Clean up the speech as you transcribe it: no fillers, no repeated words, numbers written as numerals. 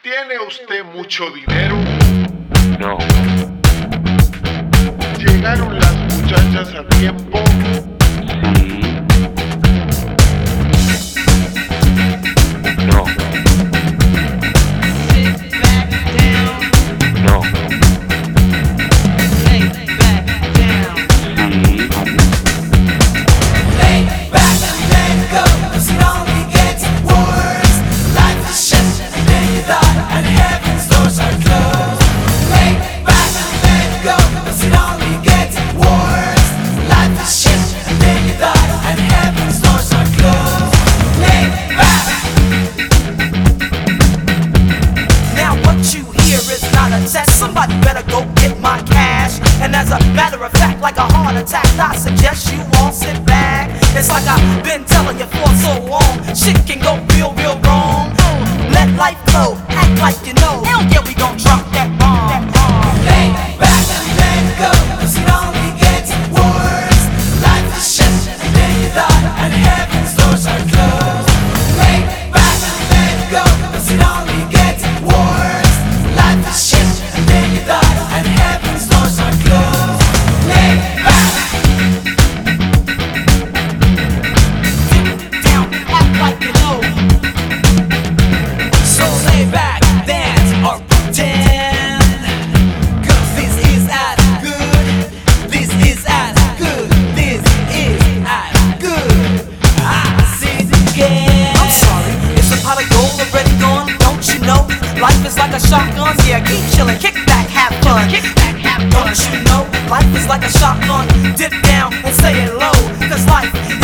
¿Tiene usted mucho dinero? No. ¿Llegaron las muchachas a tiempo? Sí. No. No. Somebody better go get my cash. And as a matter of fact, like a heart attack, I suggest you all sit back. It's like I've been telling you for so long, shit can go real, real wrong. Let life flow, act like you know. Hell yeah, we gon' drop that bomb. Lay back and let go, 'cause it only gets worse. Life is shit, and then you die, and heaven's doors are closed. Lay back and let go, 'cause it only gets worse. Life is shit, and then you die, and heaven's doors are closed. Lay back. Down, act like you know. So lay back, dance, or pretend. 'Cause this is as good. This is as good. This is as good. I say it again. I'm sorry, is the pot of gold already gone? Don't you know? Life is like a shotgun. Yeah, keep chillin', kick back, have fun. Kick back, have fun. Don't you know? Life is like a shotgun. Dip down and say it low. 'Cause life